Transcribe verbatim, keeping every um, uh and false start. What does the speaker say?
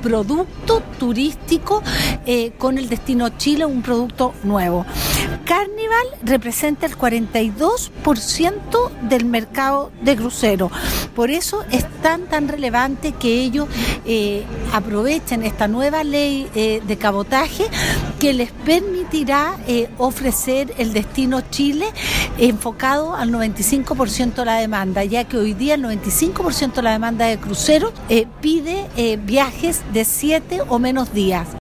producto turístico eh, con el destino Chile, un producto nuevo. Carnival representa el cuarenta y dos por ciento del mercado de cruceros. Por eso es tan tan relevante que ellos eh, aprovechen esta nueva ley eh, de cabotaje que les permitirá eh, ofrecer el destino Chile enfocado al noventa y cinco por ciento de la demanda, ya que hoy día el noventa y cinco por ciento de la demanda de cruceros eh, pide eh, viajes de siete o menos días.